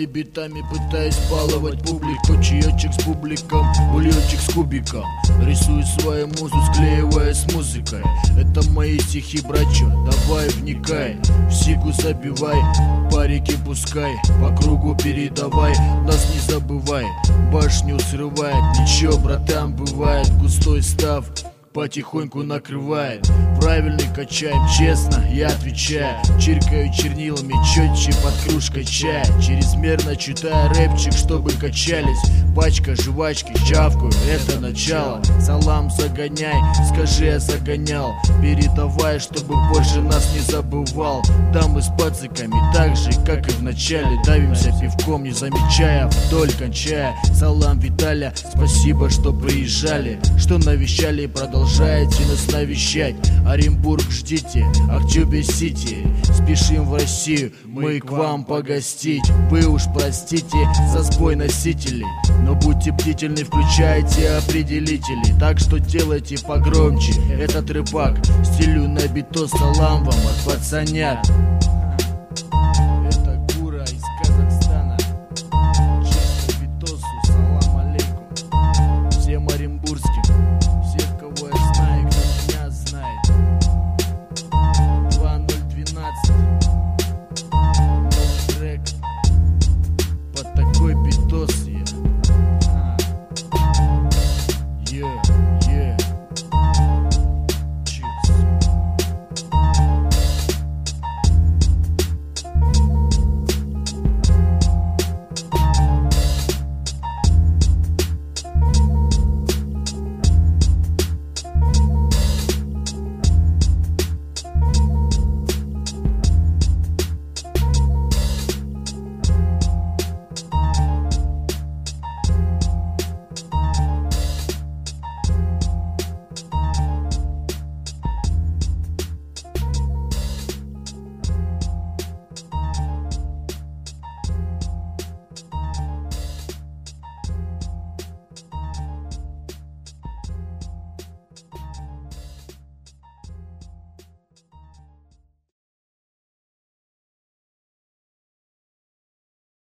битами пытаюсь баловать публику. Чаечек с бубликом, бульончик с кубиком. Рисую свою музу, склеивая с музыкой. Это мои стихи, братчо, давай вникай. В сику забивай, парики пускай, по кругу передавай, нас не забывай. Башню срывает, ничего, братан, бывает. Густой став потихоньку накрывает. Правильный качаем, честно, я отвечаю. Чиркаю чернилами четче под кружкой чая. Чрезмерно читаю рэпчик, чтобы качались. Пачка жвачки, чавкаю, это начало. Салам загоняй, скажи, я загонял. Передавай, чтобы больше нас не забывал. Дамы с пациками, так же, как и в начале. Давимся пивком, не замечая, вдоль кончая. Салам, Виталя, спасибо, что приезжали, что навещали и продолжаете нас навещать. Оренбург ждите, Актюбе-Сити, спешим в Россию, мы к вам погостить. Вы уж простите за сбой носителей, но будьте бдительны, включайте определители. Так что делайте погромче этот рэпак. Стилю на битос, салам вам от пацанят.